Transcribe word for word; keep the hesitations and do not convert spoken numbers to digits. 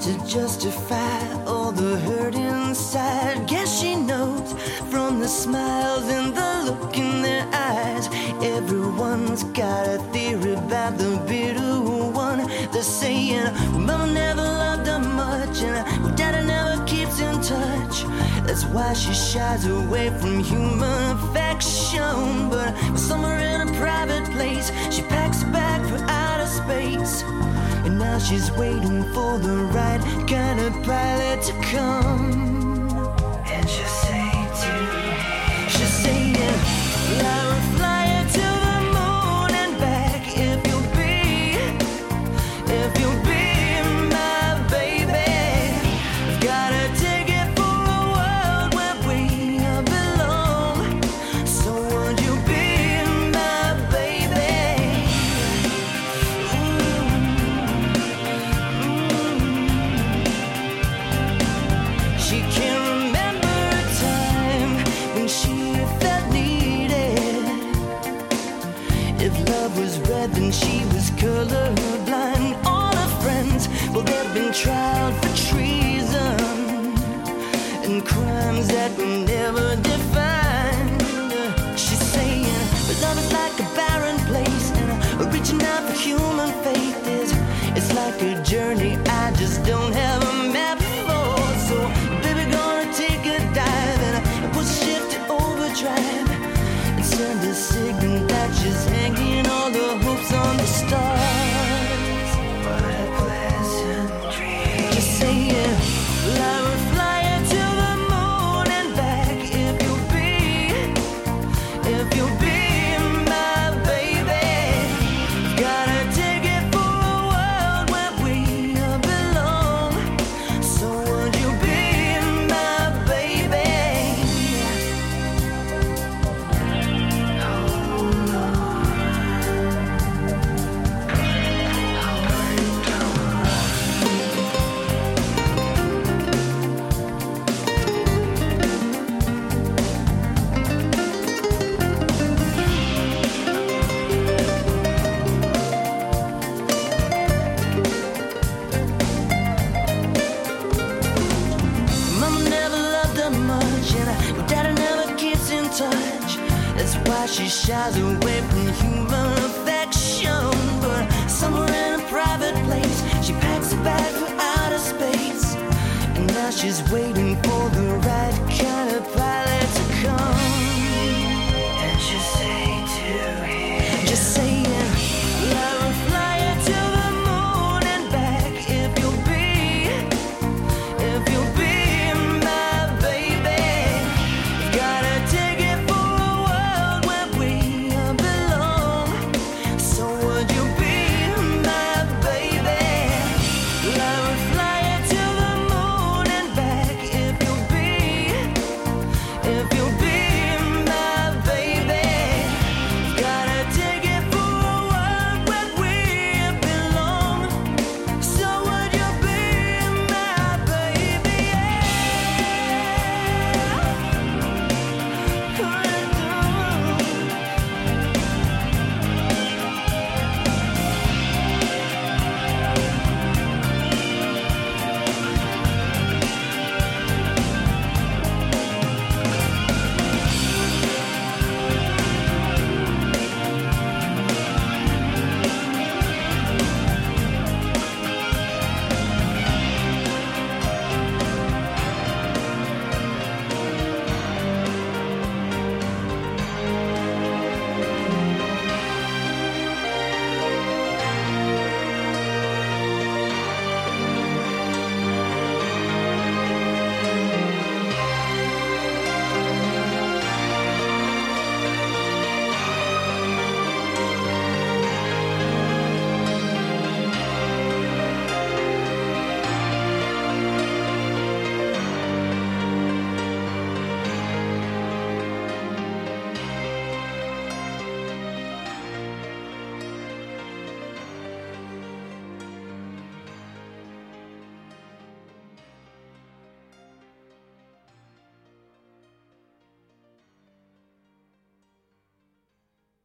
to justify all the hurt inside. Guess she knows from the smiles and the look in their eyes. Everyone's got a theory about the bitter one. They're saying, well, mama never loved her much, and well, daddy never keeps in touch. That's why she shies away from human affection. But somewhere in a private place, she packs a bag for outer space. And now she's waiting for the right kind of pilot to come. And she'll say to me, she'll say, yeah, I will fly her to the moon and back if you'll be, if you'll be my baby. I've got a ticket for a world where we belong. So would you be my baby? She can't remember a time when she felt needed. If love was red, then she was colorblind. All her friends, well, they've been tried for treason and crimes that were never defined. She's saying, but love is like a barren place, and uh, reaching out for human faith is, it's like a journey I just don't have a map for. So, baby, gonna take a dive and uh, put shift to overdrive and send a signal that she's hanging all the hopes on the stars. What a pleasant dream. Just saying, well, I will fly her to the moon and back if you'll be, if you'll be my baby. Got a ticket for a world where we belong. So would you be my baby? Mama never loved her much, and uh, daddy never keeps in touch. That's why she shies away from human affection. But somewhere in a private place, she packs a bag for outer space. And now she's waiting for